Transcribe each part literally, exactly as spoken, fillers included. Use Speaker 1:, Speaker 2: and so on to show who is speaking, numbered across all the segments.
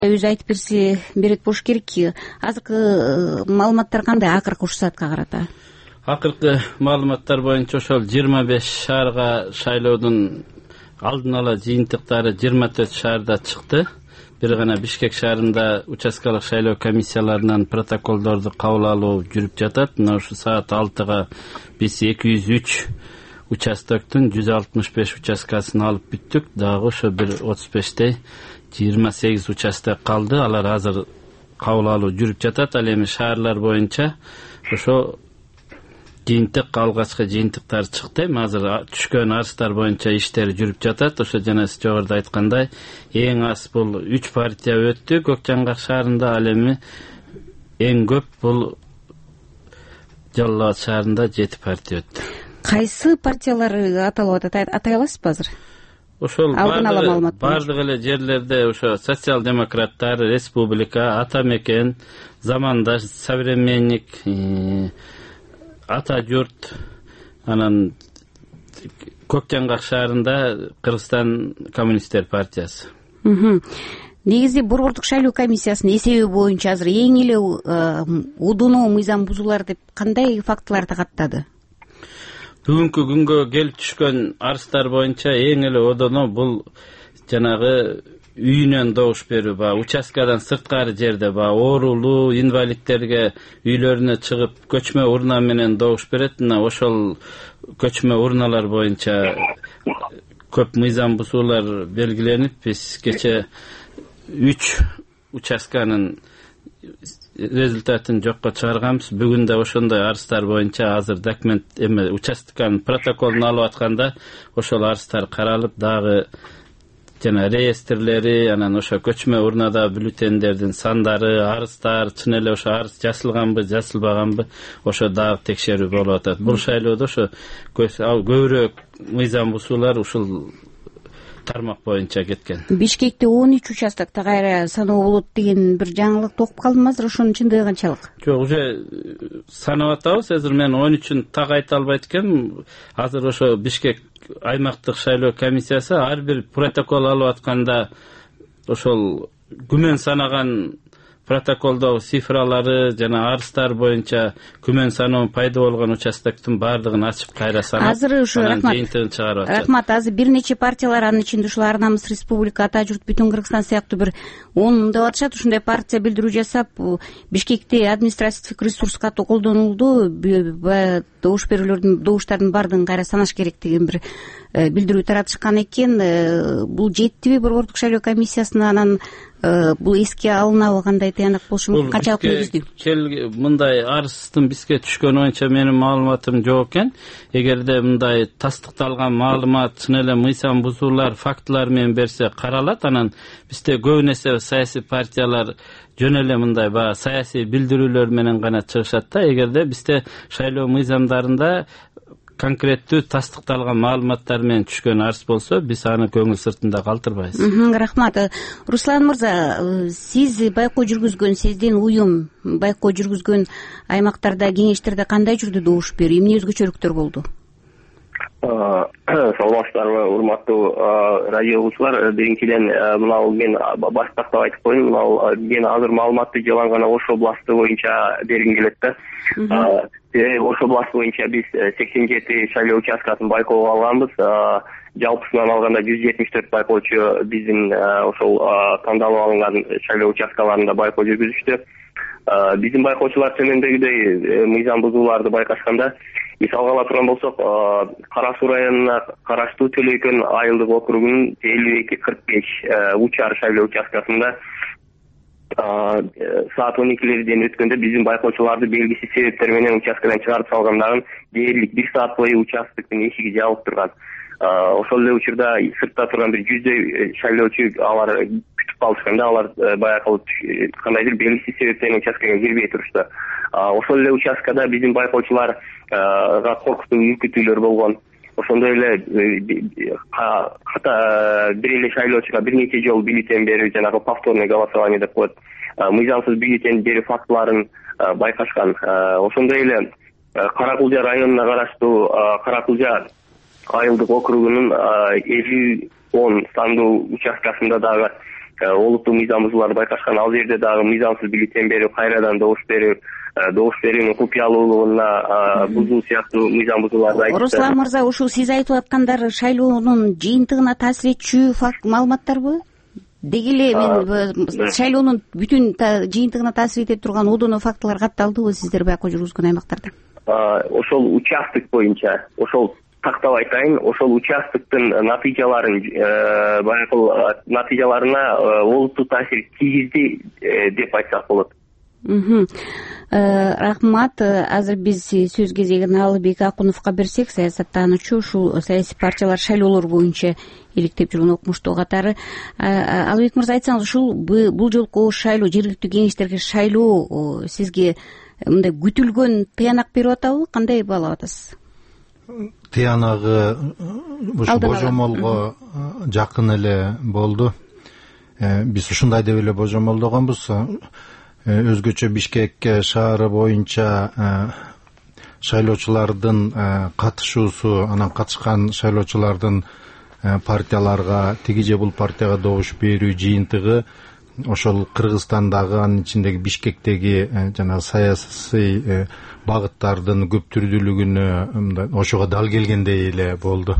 Speaker 1: өзү айтып берсе берет болуш керек. Азыркы маалыматтар кандай акыркы уч саатка карата?
Speaker 2: Акыркы маалыматтар боюнча ошол жыйырма беш шаарга шайлоодун алдын ала жыйынтыктары жыйырма төрт шаарда чыкты. Бир гана Бишкек шаарында участкалык шайлоо комиссияларынан протоколдорду кабыл алуу жүрүп жатат. Мына ушу саат алтыга биз эки жүз үч участоктун жүз алтымыш беш участкасын алып бүттүк. Дагы ошо бир отуз бештей жыйырма сегиз участок калды. Алар азыр кабыл алуу жүрүп жатат. Ал эми шаарлар боюнча ошо жыйынтык, алгачкы жыйынтыктар чыкты. Азыр түшкөн арыздар боюнча иштер жүрүп жатат. Ошо жана сиз жогоруда айткандай, эң аз бул үч партия өттү Көк Жаңгак шаарында. Ал эми эң көп бул Жалал Абад шаарында жети партия өттү.
Speaker 1: Кайсы партиялар аталып атат, атай аласызбы азыр?
Speaker 2: Ошол бардык эле жерлерде ошо социал-демократтар, Республика, Ата Мекен, Замандаш, Современник, Ата Журт, анан Көк Жаңгак шаарында Кыргызстан коммунисттер партиясы.
Speaker 1: Негизи борбордук шайлоо комиссиясынын эсеби боюнча азыр эң эле удунуу мыйзам бузуулар деп кандай фактыларды каттады?
Speaker 2: Бүгүнкү күнгө келип түшкөн арыздар боюнча эң эле одоно бул жанагы үйүнөн добуш берүү, ба участкадан сырткары жерде, ба оорулуу инвалидтерге үйлөрүнө чыгып көчмө урна менен добуш берет. Мына ошол көчмө урналар боюнча көп мыйзам бузуулар белгиленип, биз кече үч участканын результатын жокко чыгарганбыз. Бүгүн да ошондой арыздар боюнча азыр документ эме участканын протоколун алып атканда ошол арыздар каралып, дагы жана реестрлери, анан ошо көчмө урнада бюллетендердин сандары, арыздар, чын эле ошо арыз жасалганбы, жасалбаганбы, ошо дагы текшерүү болуп атат. Бул шайлоодо ошо көбүрөөк мыйзам бузуулар ушул тармак боюнча кеткен.
Speaker 1: Бишкекте он үч участокто кайра саноо болот деген бир жаңылык окуп калдым. Азыр ошонун чындыгы канчалык?
Speaker 2: Жок, уже санап атабыз. Азыр мен он үчүн так айта албайт экенмин. Азыр ошо Бишкек аймактык шайлоо комиссиясы ар бир протокол алып атканда ошол күмөн санаган протоколдогу цифралары жана арыздар боюнча күмөн саноо пайда болгон участоктун баардыгын ачып кайра санап,
Speaker 1: азыр ушу рахмат
Speaker 2: жыйынтыгын чыгарып атат.
Speaker 1: Рахмат. Азыр бир нече партиялар, анын ичинде ушул Ар Намыс Республика, Ата Журт, Бүтүн Кыргызстан сыяктуу бир он деп атышат. Ушундай партия билдирүү жасап, Бишкекте административдик ресурс катуу колдонулду, добуш берүүлөрдүн, добуштардын баардыгын кайра санаш керек деген бир билдирүү таратышкан экен. Бул жеттиби борбордук шайлоо комиссиясына? Анан бул эске алынабы, кандай тыянак болушу мүмкүн, канчалык негиздүү?
Speaker 2: Мындай арыздын бизге түшкөн боюнча менин маалыматым жок экен. Эгерде мындай тастыкталган маалымат, чын эле мыйзам бузуулар, фактылар менен берсе каралат. Анан бизде көбүн эсе саясий партиялар жөн эле мындай баягы саясий билдирүүлөр менен гана чыгышат да. Эгерде бизде шайлоо мыйзамдарында конкреттүү тастыкталган маалыматтар менен түшкөн арыз болсо, биз аны көңүл сыртында калтырбайбыз.
Speaker 1: Рахмат. Руслан мырза, сиз байкоо жүргүзгөн, сиздин уюм байкоо жүргүзгөн аймактарда, кеңештерде кандай жүрдү добуш берүү? Эмне өзгөчөлүктөр болду?
Speaker 3: Саламатсыздарбы, урматтуу радио угуучулар. Биринчиден мына мен баштап айтып коеюн, мына мен азыр маалыматты жалаң гана Ош областы боюнча бергим келет да. Ош областы боюнча биз сексен жети шайлоо участкасын байкоого алганбыз. Жалпысынан алганда жүз жетимиш төрт байкоочу биздин ошол тандалып алынган шайлоо участкаларында байкоо жүргүзүштү. Биздин байкоочулар төмөндөгүдөй мыйзам бузууларды байкашканда, мисалга ала турган болсок, Кара Суу районуна караштуу Төлөйкөн айылдык округунун элүү эки кырк беш учар шайлоо участкасында саат он экилерден өткөндө биздин байкоочуларды белгисиз себептер менен участкадан чыгарып салгандарын, дээрлик бир саат бою участканын эшиги жабык турган. Ошол эле учурда сыртта турган бир жүздөй шайлоочу алар күтүп калышкан да, алар баягы кандайдыр белгисиз себептен участкага кирбей турушту. Ошол эле участкада биздин байкоочуларга коркутуу үркүтүүлөр болгон. Ошондой эле бир эле шайлоочуга бир нече жолу бюллетень берүү, жанагы повторный голосование деп коет, мыйзамсыз бюллетень берүү фактыларын байкашкан. Ошондой эле Каракулжа районуна караштуу Каракулжа айылдык округунун элүү он сандуу участкасында дагы олуттуу мыйзам бузууларды байкашкан, ал жерде дагы мыйзамсыз бюллетень берүү, кайрадан добуш берүү, добуш берүүнүн купуялуулугуна бузуу сыяктуу мыйзам бузууларды айтты.
Speaker 1: Руслан мырза, ушул сиз айтып аткандар шайлоонун жыйынтыгына таасир этчү факт маалыматтарбы? Деги эле мен шайлоонун бүтүн жыйынтыгына таасир эте турган одоно фактылар катталдыбы сиздер байкоо жүргүзгөн аймактарда?
Speaker 3: Ошол участок боюнча, ошол тактап айтайын, ошол участоктун натыйжаларын баягы натыйжаларына олуттуу таасир тийгизди деп айтсак болот.
Speaker 1: Рахмат. Азыр биз сөз кезегин Алыбек Акуновго берсек, саясаттануучу, ушул саясий партиялар шайлоолор боюнча иликтеп жүргөн окумуштуу катары. Алыбек мырза, айтсаңыз, ушул бул жолку шайлоо, жергиликтүү кеңештерге шайлоо сизге мындай күтүлгөн тыянак берип атабы? Кандай баалап атасыз?
Speaker 4: Тыянагы ушу божомолго жакын эле болду. Биз ушундай деп эле божомолдогонбуз. Өзгөчө Бишкек шаары боюнча шайлоочулардын катышуусу, анан катышкан шайлоочулардын партияларга, тиги же бул партияга добуш берүү жыйынтыгы ошол Кыргызстандагы, анын ичиндеги Бишкектеги жана саясий багыттардын көптүрдүүлүгүнө ошого дал келгендей эле болду.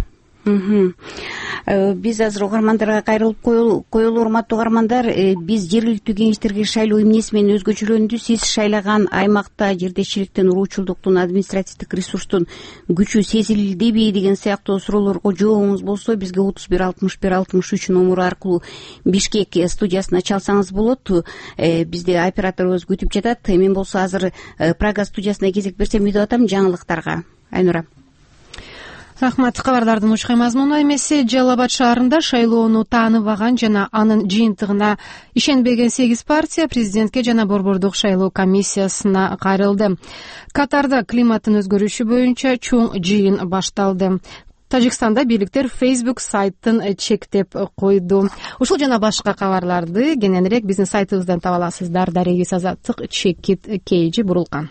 Speaker 1: Биз азыр угармандарга кайрылып коелу, урматтуу угармандар. Биз жергиликтүү кеңештерге шайлоо эмнеси менен өзгөчөлөндү? Сиз шайлаган аймакта жердешчиликтин, уруучулдуктун, административдик ресурстун күчү сезилдиби деген сыяктуу суроолорго жообуңуз болсо, бизге отуз бир алтымыш бир алтымыш үч номуру аркылуу Бишкек студиясына чалсаңыз болот. Бизде операторубуз күтүп жатат. Мен болсо азыр Прага студиясына кезек берсем деп атам жаңылыктарга. Айнура.
Speaker 5: Рахмат. Кабардардын учкай мазмуну эмеси: Жалал Абад шаарында шайлоону тааныбаган жана анын жыйынтыгына ишенбеген сегиз партия президентке жана борбордук шайлоо комиссиясына кайрылды. Катарда климаттын өзгөрүшү боюнча чоң жыйын башталды. Тажикстанда бийликтер Facebook сайттын чектеп койду. Ушул жана башка кабарларды кененирээк биздин сайтыбыздан таба аласыздар. Дарегиз Азаттык, Чекит Кейжи Бурулкан.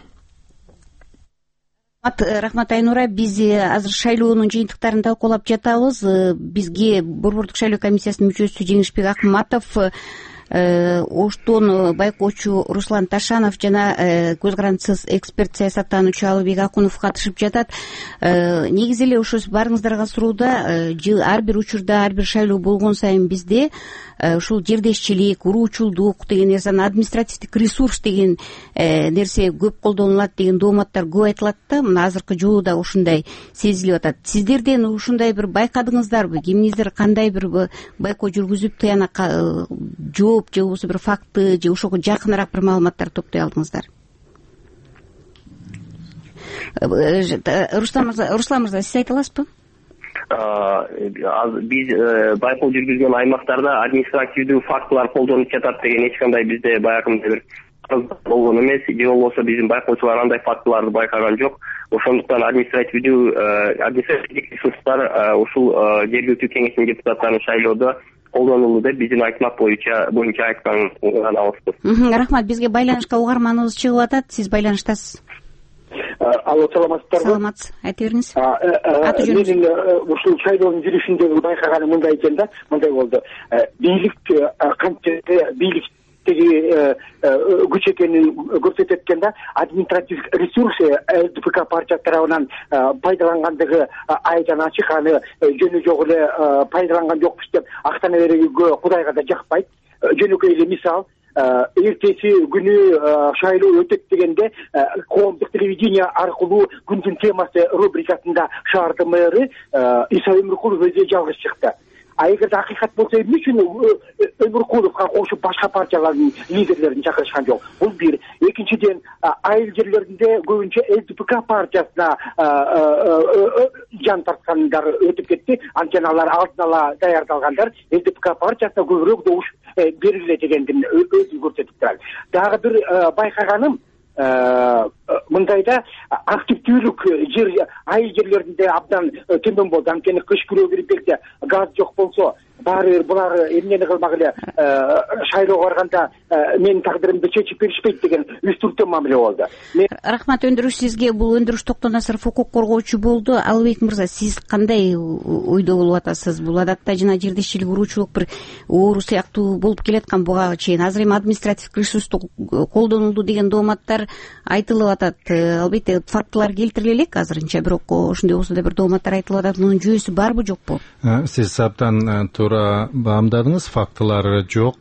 Speaker 1: Рахмат, Айнура. Биз азыр шайлоонун жыйынтыктарын талкуулап жатабыз. Бизге борбордук шайлоо комиссиясынын мүчөсү Жеңишбек Акматов, Оштон байкоочу Руслан Ташанов жана көз карандысыз эксперт саясаттануучу Алыбек Акунов катышып жатат. Негизи эле ошо баарыңыздарга суроуда, ар бир учурда, ар бир шайлоо болгон сайын бизде ушул жердешчилик, уруучулдук деген нерсени, административдик ресурс деген нерсе көп колдонулат деген дооматтар көп айтылат да. Мына азыркы жолу да ушундай сезилип атат. Сиздерден ушундай бир байкадыңыздарбы? Кимиңиздер кандай бир байкоо жүргүзүп тыянакка жооп же болбосо бир факты же ошого жакыныраак бир маалыматтар топтой алдыңыздар? Руслан мырза, сиз айта аласызбы?
Speaker 3: Биз байкоо жүргүзгөн аймактарда административдүү фактылар колдонуп жатат деген эч кандай бизде баягындай бир болгон эмес, же болбосо биздин байкоочулар андай фактыларды байкаган жок. Ошондуктан административдүү административдик ресурстар ушул жергиликтүү кеңештин депутаттарын шайлоодо колдонулду деп биздин айтмак боюнча боюнча айткан алабыз.
Speaker 1: Рахмат. Бизге байланышка угарманыбыз чыгып атат. Сиз байланыштасыз.
Speaker 6: Алло, саламатсыздарбы?
Speaker 1: Саламатсыз. Айта бериңиз. Аты жөнүңүз?
Speaker 6: Мен ушул шайлоонун жүрүшүндөгү байкаганым мындай экен да, мындай болду. Бийлик канча бийликтеги күч экенин көрсөтөт экен да, административдик ресурс ЛДПК партия тарабынан пайдалангандыгы айдан ачык, аны жөнү жок эле пайдаланган жокпуз деп актана берүүгө Кудайга да жакпайт. Жөнөкөй эле мисал, эртеси күнү шайлоо өтөт дегенде коомдук телевидение аркылуу күндүн темасы рубрикасында шаардын мэрі Иса Өмүркулов өзү жалгыз чыкты. А эгерде акыйкат болсо, эмне үчүн Өмүркуловго кошуп башка партиялардын лидерлерин чакырышкан жок? Бул бир. Экинчиден, айыл жерлеринде көбүнчө ЛДПК партиясына жан тарткандар өтүп кетти. Анткени алар алдын ала даярдалгандар, ЛДПК партиясына көбүрөөк добуш бериле дегендин өзү көрсөтүп турат. Дагы бир байкаганым, мындайда активдүүлүк жер айыл жерлеринде абдан төмөн болду. Анткени кыш күрөө кирип келсе, газ жок болсо, баары бир булар эмнени кылмак эле шайлоого барганда менин тагдырымды чечип беришпейт деген үстүртөн мамиле болду.
Speaker 1: Рахмат өндүрүш сизге. Бул өндүрүш Токтонасаров укук коргоочу болду. Алыбек мырза, сиз кандай ойдо болуп атасыз? Бул адатта жана жердешчилик уруучулук бир оору сыяктуу болуп келаткан буга чейин. Азыр эми административдик ресурсту колдонулду деген дооматтар айтылып атат. Албетте фактылар келтириле элек азырынча, бирок ошондой болсо да бир дооматтар айтылып атат. Мунун жүйөсү барбы жокпу?
Speaker 4: Сиз абдан туура баамдадыңыз. Фактылар жок.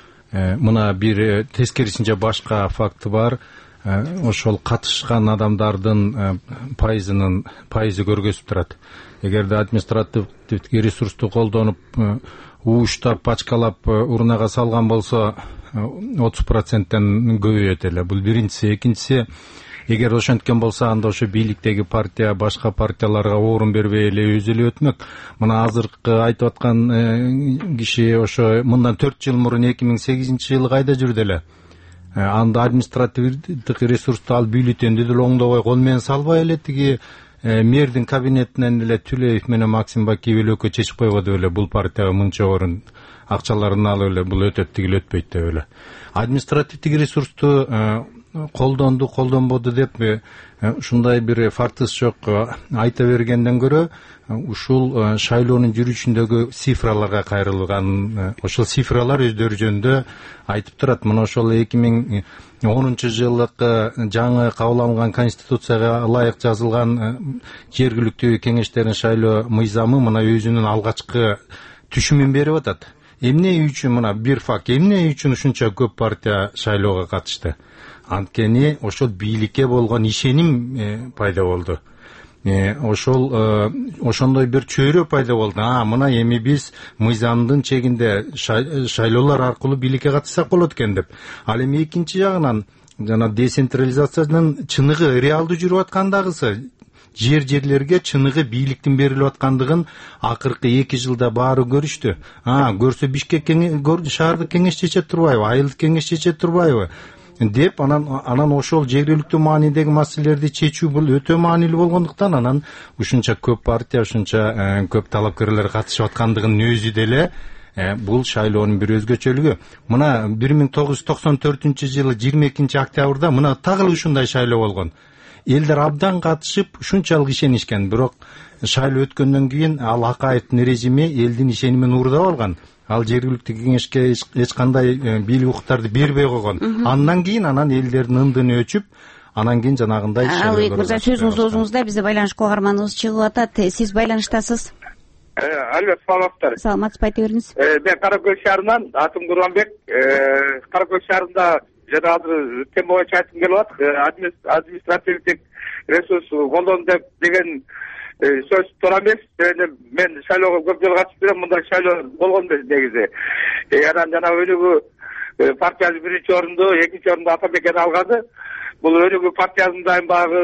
Speaker 4: Мына бир тескерисинче башка факты бар. Ошол катышкан адамдардын пайызынын пайызы көргөзүп турат. Эгерде административдик ресурсту колдонуп ууштап, пачкалап урнага салган болсо отуз проценттен көбөйөт эле. Бул биринчиси. Экинчиси, эгер ошенткен болсо анда ошо бийликтеги партия башка партияларга орун бербей эле өзү эле өтмөк. Мына азыркы айтып аткан киши ошо мындан төрт жыл мурун эки миң сегизинчи жылы кайда жүрдү эле? Анда административдик ресурсту ал бюллетенди деле оңдобой кол менен салбай эле тиги мэрдин кабинетинен эле Түлеев менен Максим Бакиев эле экөө чечип койбоду эле бул партияга мынча орун акчаларын алып эле бул өтөт тигил өтпөйт деп эле. Административдик ресурсту колдонду колдонбоду деп ушундай бир фактысы жок айта бергенден көрө ушул шайлоонун жүрүшүндөгү цифраларга кайрылган. Ошол цифралар өздөрү жөнүндө айтып турат. Мына ошол эки миң онунчу жылкы жаңы кабыл алынган конституцияга ылайык жазылган жергиликтүү кеңештердин шайлоо мыйзамы мына өзүнүн алгачкы түшүмүн берип атат. Эмне үчүн мына бир факт, эмне үчүн ушунча көп партия шайлоого катышты? Анткени ошол бийликке болгон ишеним пайда болду. Ошол ошондой бир чөйрө пайда болду. А, мына эми биз мыйзамдын чегинде шайлоолор аркылуу бийликке катышсак болот экен деп. Ал эми экинчи жагынан жана децентрализациянын чыныгы реалдуу жүрүп аткандагысы жер жерлерге чыныгы бийликтин берилип аткандыгын акыркы эки жылда баары көрүштү. А, көрсө Бишкек шаардык кеңеш чечет турбайбы, айылдык кеңеш чечет турбайбы деп анан анан ошол жергиликтүү маанидеги маселелерди чечүү бул өтө маанилүү болгондуктан анан ушунча көп партия, ушунча көп талапкерлер катышып аткандыгынын өзү деле бул шайлоонун бир өзгөчөлүгү. Мына бир миң тогуз жүз токсон төртүнчү жылы жыйырма экинчи октябрда мына так эле ушундай шайлоо болгон. Элдер абдан катышып ушунчалык ишенишкен, бирок шайлоо өткөндөн кийин ал Акаевдин режими элдин ишенимин уурдап алган. Ал жергиликтүү кеңешке эч кандай бийлик укуктарды бербей койгон. Андан кийин анан элдердин ындыны өчүп, анан кийин жанагындай
Speaker 1: Алыбек мырза, сөзүңүз оозуңузда. Бизде байланыш кугарманыбыз чыгып атат. Сиз байланыштасыз.
Speaker 7: Албек, саламатсыздар.
Speaker 1: Саламатсызбы, айта бериңиз.
Speaker 7: Мен Кара Көл шаарынан, атым Курманбек. Кара Көл шаарында жана азыр тема боюнча айткым келип атат. Административдик ресурс колдонду деген сөз туура эмес. Мен шайлоого көп жолу катышып жүрөм, мындай шайлоо болгон эмес негизи. Анан жана өнүгүү партиясы биринчи орунду, экинчи орунду Атамбек алганы. Бул өнүгүү партиясынын дайым багы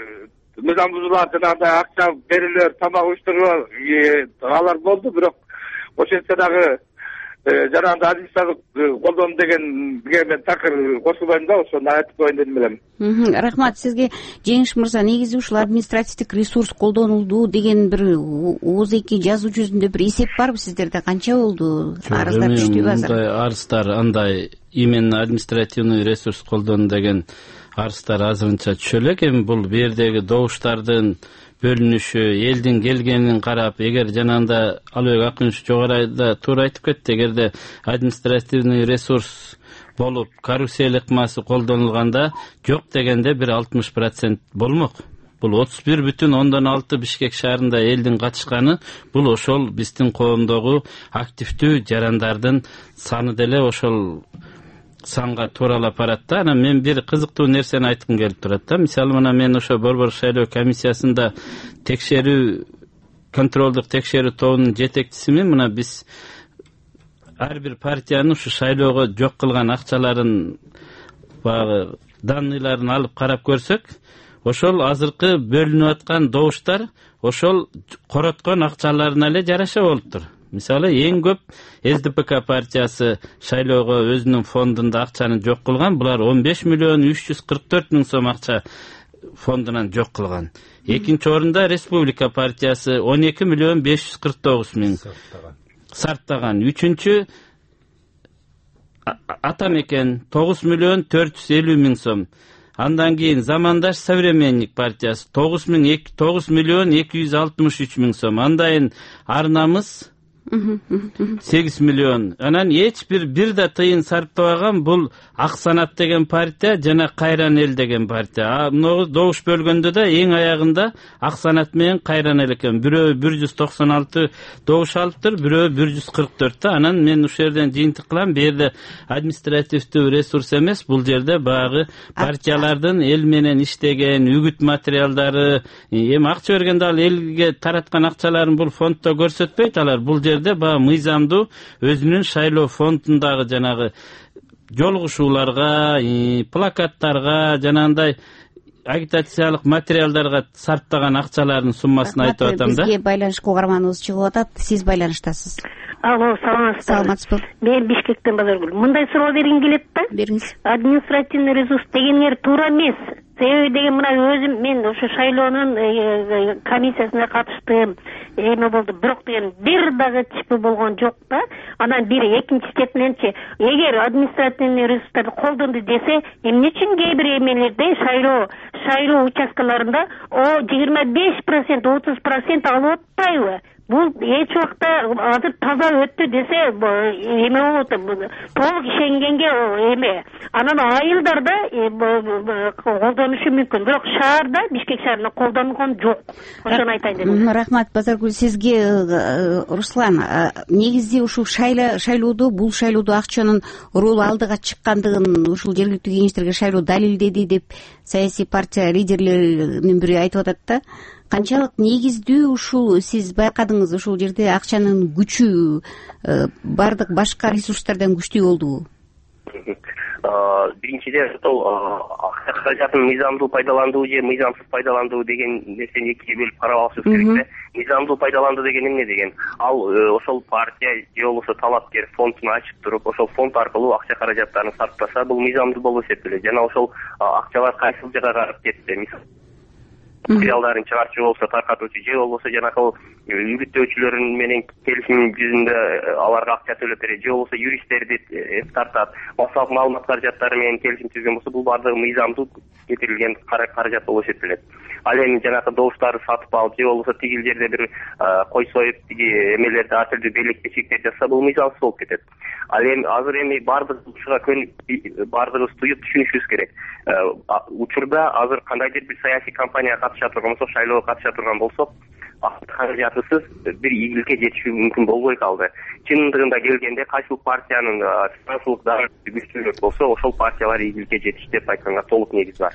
Speaker 7: мыйзам бузуулар, жанагындай акча берүүлөр, тамак уюштуруулар алар болду, бирок ошентсе дагы жанагындай административдик колдонуу дегенге мен такыр кошулбайм да, ошону айтып коеюн дедим элем.
Speaker 1: Рахмат сизге. Жеңиш мырза, негизи ушул административдик ресурс колдонулду деген бир ооз-эки жазуу жүзүндө бир эсеп барбы сиздерде? Канча болду арыздар түштүбү азыр?
Speaker 2: Мындай арыздар, андай именно административный ресурс колдону деген арыздар азырынча түшө элек. Эми бул бердеги добуштардын бөлүнүшү, элдин келгенин карап, эгер жанагында Алыбек Акунович жогоруда туура айтып кетти, эгерде административный ресурс болуп карусель ыкмасы колдонулганда жок дегенде бир алтымыш процент болмок. Бул отуз бир бүтүн ондон алты Бишкек шаарында элдин катышканы, бул ошол биздин коомдогу активдүү жарандардын саны деле ошол санга тууралап барат да. Анан мен бир кызыктуу нерсени айткым келип турат да. Мисалы, мына мен ошо Борбор шайлоо комиссиясында текшерүү, контролдук текшерүү тобунун жетекчисимин. Мына биз ар бир партиянын ушу шайлоого жок кылган акчаларын, баягы данныйларын алып карап көрсөк, ошол азыркы бөлүнүп аткан добуштар ошол короткон акчаларына эле жараша болуптур. Мисалы, эң көп эс дэ пэ ка партиясы шайлоого өзүнүн фондунда акчаны жок кылган. Булар он беш миллион үч жүз кырк төрт миң сом акча фондунан жок кылган. Экинчи орунда Республика партиясы он эки миллион беш жүз кырк тогуз миң сарптаган. Үчүнчү ата мекен тогуз миллион төрт жүз элүү миң сом. Андан кийин Замандаш Современник партиясы тогуз миллион эки жүз алтымыш үч миң сом. Андан Арнамыз сегиз миллион. Анан эч бир бир да тыйын сарптабаган бул Ак Санат деген партия жана Кайран эл деген партия. А мына добуш бөлгөндө да эң аягында Ак Санат менен Кайран эл экен. Бирөө бир жүз токсон алты добуш алыптыр, бирөө бир жүз кырк төрт. Анан мен ушул жерден жыйынтык кылам, бу жерде административдүү ресурс эмес, бул жерде багы партиялардын эл менен иштеген үгүт материалдары, эми акча бергенде ал элге тараткан акчаларын бул фонддо көрсөтпөйт алар. Бул жерде баягы мыйзамдуу өзүнүн шайлоо фондундагы жанагы жолугушууларга, плакаттарга, жанагындай агитациялык материалдарга сарптаган акчалардын суммасын айтып атам да.
Speaker 1: Бизге байланышка угарманыбыз чыгып атат. Сиз байланыштасыз.
Speaker 8: Алло, саламатсызбы?
Speaker 1: Саламатсызбы.
Speaker 8: Мен Бишкектен Базаргүл. Мындай суроо бергим келет да?
Speaker 1: Бериңиз.
Speaker 8: Административный ресурс дегендер туура эмес. Себеби деген мына өзүм мен ошо шайлоонун комиссиясына катыштым. Эме болду, бирок деген бир дагы чипи болгон жок да. Анан бири экинчи четиненчи эгер административный ресурстарды колдонду десе, эмне үчүн кээ бир эмелерде шайлоо шайлоо участкаларында о жыйырма беш процент, отуз процент алып атпайбы? Бул эч убакта азыр таза өттү десе эме болот, толук ишенгенге эме. Анан айылдарда колдонушу мүмкүн, бирок шаарда, Бишкек шаарында колдонулгон жок. Ошону айтайын дедим.
Speaker 1: Рахмат Базаргүл, сизге. Руслан, негизи ушул шайлоодо, бул шайлоодо акчанын ролу алдыга чыккандыгын ушул жергиликтүү кеңештерге шайлоо далилдеди деп саясий партия лидерлеринин бири айтып атат да. Канчалык негиздүү ушул сиз байкадыңыз, ушул жерде акчанын күчү бардык башка ресурстардан күчтүү болдубу?
Speaker 3: Биринчиден ошол акча каражатын мыйзамдуу пайдаландуу же мыйзамсыз пайдаландуу деген нерсени экиге бөлүп карап алышыбыз керек да. Мыйзамдуу пайдаландуу деген эмне деген? Ал ошол партия же болбосо талапкер фондун ачып туруп, ошол фонд аркылуу акча каражаттарын сарптаса, бул мыйзамдуу болуп эсептелет. Жана ошол акчалар кайсыл жака карап кетти? Мисалы материалдарын чыгарчу болсо таркатуучу же болбосо жанакы үгүттөөчүлөр менен келишим жүзүндө аларга акча төлөп берет, же болбосо юристтерди тартат, массалык маалымат каражаттары менен келишим түзгөн болсо, бул баардыгы мыйзамдуу кетирилген каражат болуп эсептелет. Ал эми жанакы добуштарды сатып алып же болбосо тигил жерде бир кой союп тиги эмелерди ар түрдүү белек бечиктер жасаса, бул мыйзамсыз болуп кетет. Ал эми азыр эми баардык ушуга көнүп баардыгыбыз туюп түшүнүшүбүз керек. Учурда азыр кандайдыр бир саясий кампанияга катыша турган болсок, шайлоого катыша турган болсок, каражатысыз бир ийгиликке жетишүү мүмкүн болбой калды. Чындыгында келгенде кайсыл партиянын финансылык дагы күчтүүрөөк болсо, ошол партиялар ийгиликке жетишти деп айтканга толук негиз бар.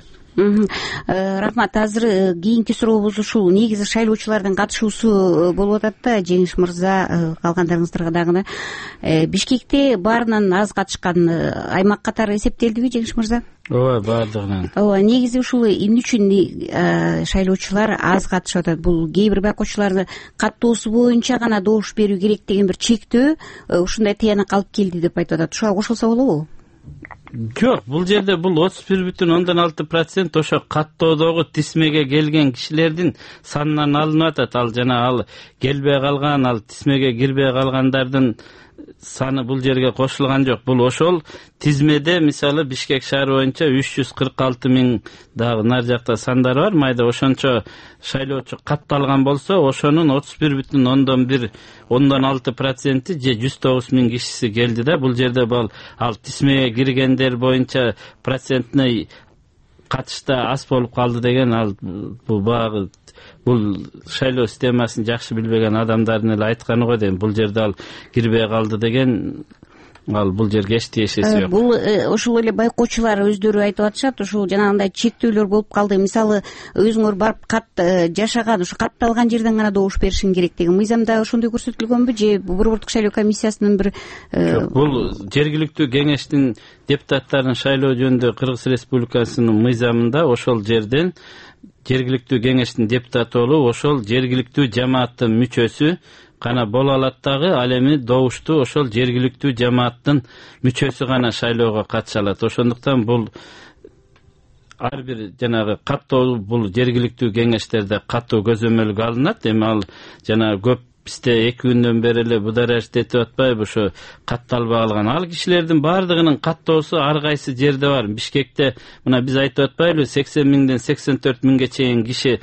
Speaker 1: Рахмат. Азыр кийинки сурообуз ушул. Негизи шайлоочулардын катышуусу болуп атат да, Жеңиш мырза, калгандарыңыздарга дагы. Бишкекте баарынан аз катышкан аймак катары эсептелдиби, Жеңиш мырза?
Speaker 2: Ооба, баардыгынан.
Speaker 1: Ооба, негизи ушул эмне үчүн шайлоочулар аз катышып атат? Бул кээ бир байкоочуларды каттоосу боюнча гана добуш берүү керек деген бир чектөө ушундай тыянак алып келди деп айтып атат. Ушуга кошулса болобу?
Speaker 2: Жок, бул жерде бул отуз бир бүтүн ондон алты процент ошо каттоодогу тизмеге келген кишилердин санынан алынып атат. Ал жана ал келбей калган, ал тизмеге кирбей калгандардын саны бул жерге кошулган жок. Бул ошол тизмеде мисалы Бишкек шаары боюнча үч жүз кырк алты миң дагы нар жакта сандар бар. Майда ошончо шайлоочу катталган болсо, ошонун отуз бир бүтүн ондон бир ондон алты проценти же жүз тогуз миң кишиси келди да. Бул жерде бул ал тизмеге киргендер боюнча процентный катышта аз болуп калды деген, ал бул багы бул шайлоо системасын жакшы билбеген адамдардын эле айтканы го дейм. Бул жерде ал кирбей калды деген, ал бул жерге эч тиешеси жок.
Speaker 1: Бул ошол эле байкоочулар өздөрү айтып атышат, ушул жанагындай чектөөлөр болуп калды. Мисалы, өзүңөр барып кат жашаган, ушу катталган жерден гана добуш беришиң керек деген мыйзамда ошондой көрсөтүлгөнбү же борбордук шайлоо комиссиясынын бир?
Speaker 2: Бул жергиликтүү кеңештин депутаттарын шайлоо жөнүндө Кыргыз Республикасынын мыйзамында ошол жерден жергиликтүү кеңештин депутаты болуп, ошол жергиликтүү жамааттын мүчөсү гана боло алат дагы. Ал эми добушту ошол жергиликтүү жамааттын мүчөсү гана шайлоого катыша алат. Ошондуктан бул ар бир жанагы каттоо бул жергиликтүү кеңештерде катуу көзөмөлгө алынат. Эми ал жана көп бизде эки күндөн бери эле бударашт этип атпайбы ошо катталбай калган. Ал кишилердин баардыгынын каттоосу ар кайсы жерде бар. Бишкекте мына биз айтып атпайлыбы, сексен миңден сексен төрт миңге чейин киши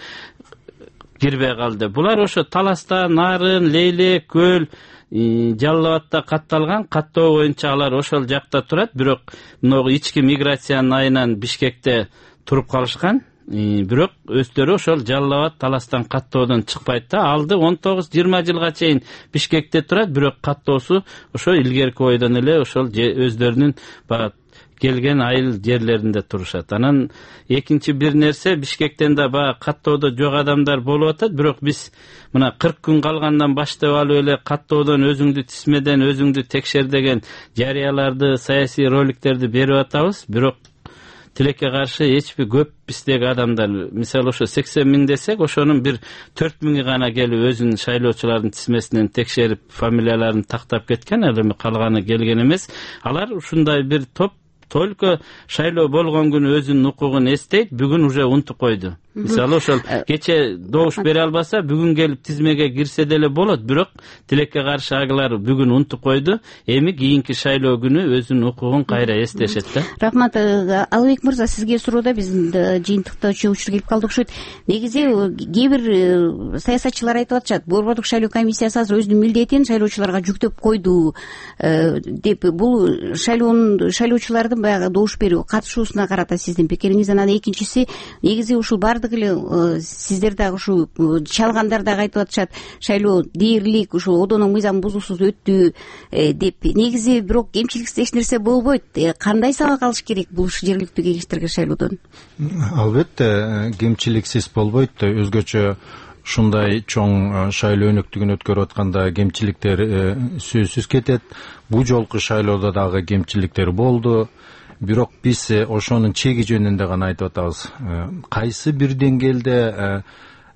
Speaker 2: кирбей калды. Булар ошо Таласта, Нарын, Лейлек, Көл, Жалал Абадта катталган. Каттоо боюнча алар ошол жакта турат, бирок могу ички миграциянын айынан Бишкекте туруп калышкан. Бирок өздөрү ошол Жалал Абад, Таластан каттоодон чыкпайт да. Алды он тогуз жыйырма жылга чейин Бишкекте турат, бирок каттоосу ошо илгерки бойдон эле ошол өздөрүнүн баягы келген айыл жерлеринде турушат. Анан экинчи бир нерсе, Бишкектен да баягы каттоодо жок адамдар болуп атат, бирок биз мына кырк күн калгандан баштап алып эле каттоодон өзүңдү тизмеден, өзүңдү текшер деген жарыяларды, саясий роликтерди берип атабыз. Бирок тилекке каршы эч бир көп биздеги адамдар, мисалы ошо сексен миң десек, ошонун бир төрт миңи гана келип өзүнүн шайлоочулардын тизмесинен текшерип фамилияларын тактап кеткен, ал эми калганы келген эмес. Алар ушундай бир топ только шайлоо болгон күнү өзүнүн укугун эстейт, бүгүн уже унутуп койду. Мисалы ошол кече добуш бере албаса, бүгүн келип тизмеге кирсе деле болот, бирок тилекке каршы агылар бүгүн унутуп койду. Эми кийинки шайлоо күнү өзүнүн укугун кайра эстешет да.
Speaker 1: Рахмат. Алыбек мырза, сизге суроодо биздин жыйынтыкта учур келип калды окшойт. Негизи кээ бир саясатчылар айтып атышат, Борбордук шайлоо комиссиясы азыр өзүнүн милдетин шайлоочуларга жүктөп койду деп. Бул шайлоонун шайлоочулардын баягы добуш берүү катышуусуна карата сиздин пикириңиз. Анан экинчиси, негизи ушул баардык эле сиздер дагы ушу чалгандар дагы айтып атышат, шайлоо дээрлик, ушул одоонун мыйзамын бузуусуз өттү деп. Негизи бирок кемчиликсиз эч нерсе болбойт. Кандай сабак алыш керек бул жергиликтүү кеңештерге шайлоодон?
Speaker 4: Албетте кемчиликсиз болбойт. Өзгөчө ушундай чоң шайлоо өнөктүгүн өткөрүп атканда кемчиликтер сөзсүз кетет. Бул жолку шайлоодо дагы кемчиликтер болду. Бирок биз ошонун чеги жөнүндө гана айтып атабыз. Кайсы бир деңгээлде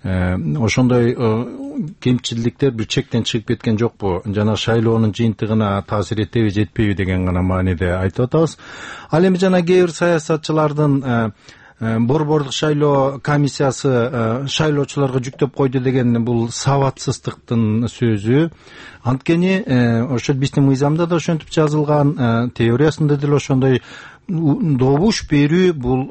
Speaker 4: ошондой кемчиликтер бир чектен чыгып кеткен жокпу, жана шайлоонун жыйынтыгына таасир этеби, жетпейби деген гана мааниде айтып атабыз. Ал эми жана кээ бир саясатчылардын Борбордук шайлоо комиссиясы шайлоочуларга жүктөп койду деген бул сабатсыздыктын сөзү. Анткени ошол биздин мыйзамда да ошентип жазылган, теориясында деле ошондой добуш берүү бул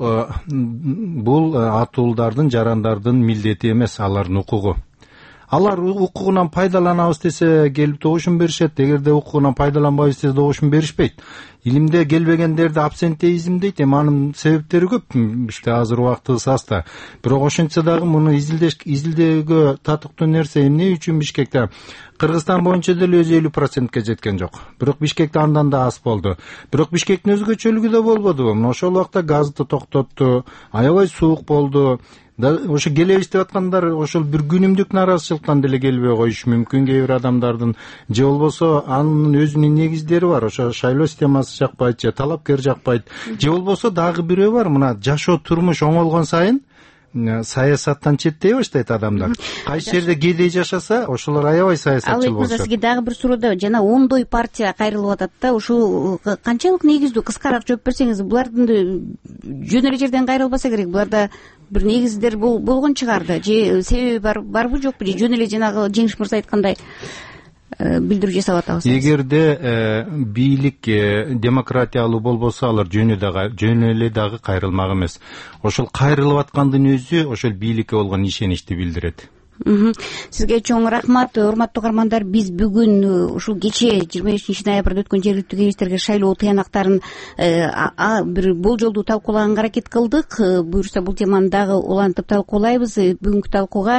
Speaker 4: бул атуулдардын, жарандардын милдети эмес, алардын укугу. Алар укугунан пайдаланабыз десе келип добушун беришет, эгерде укугунан пайдаланбайбыз десе добушун беришпейт. Илимде келбегендерди абсентеизм дейт. Эми анын себептери көп бизде азыр убактыбыз азда. Бирок ошентсе дагы муну изилдеш изилдөөгө татыктуу нерсе эмне үчүн Бишкекте Кыргызстан боюнча деле өзү элүү процентке жеткен жок. Бирок Бишкекте андан да аз болду. Бирок Бишкектин өзгөчөлүгү да болбоду. Мына ошол убакта газды токтотту, аябай суук болду. Да ошо келебиз деп аткандар ошол бир күнүмдүк нааразычылыктан деле келбей коюшу мүмкүн кээ бир адамдардын, же болбосо анын өзүнүн негиздери бар. Ошо шайлоо системасы жакпайт, же талапкер жакпайт, же болбосо дагы бирөө бар. Мына жашоо турмуш оңолгон сайын саясаттан четтей баштайт адамдар. Кайсы жерде кедей жашаса, ошолор аябай саясатчыл болушат.
Speaker 1: Сизге дагы бир суроодо жана ондой партия кайрылып атат да, ушул канчалык негиздүү, кыскараак жооп берсеңиз, булардын жөн эле жерден кайрылбаса керек, буларда бир негиздер болгон чыгар да, же себеби барбы жокпу, же жөн эле жанагы Жеңиш мырза айткандай билдирүү жасап атабыз.
Speaker 4: Эгерде бийлик демократиялуу болбосо, алар жөнү дагы жөн эле дагы кайрылмак эмес. Ошол кайрылып аткандын өзү ошол бийликке болгон ишеничти билдирет.
Speaker 1: Сизге чоң рахмат, урматтуу угармандар. Биз бүгүн ушул кече жыйырма бешинчи ноябрда өткөн жергиликтүү кеңештерге шайлоо тыянактарын бир болжолдуу талкуулаганга аракет кылдык. Буюрса бул теманы дагы улантып талкуулайбыз. Бүгүнкү талкууга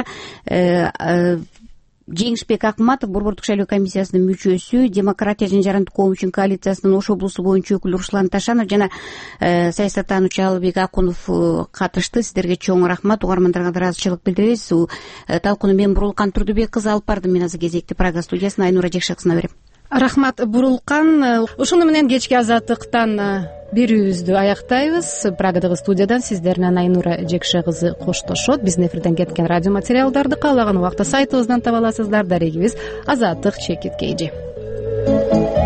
Speaker 1: Жеңишбек Акматов, Борбордук шайлоо комиссиясынын мүчөсү, Демократия жана жарандык коом үчүн коалициясынын Ош облусу боюнча өкүлү Руслан Ташанов жана саясаттануучу Алыбек Акунов катышты. Сиздерге чоң рахмат, угармандарга да ыраазычылык билдиребиз. Талкууну мен Бурулкан Турдубек кызы алып бардым. Мен азыр кезекти программа студиясына Айнура Жекшекызына берем.
Speaker 5: Рахмат, Бурулкан. Ошону менен кечки азаттыктан берүүбүздү аяктайбыз. Прагадагы студиядан сиздер менен Айнура Жекше кызы коштошот. Биздин эфирден кеткен радио материалдарды каалаган убакта сайтыбыздан таба аласыздар. Дарегибиз азаттык чекит кей же.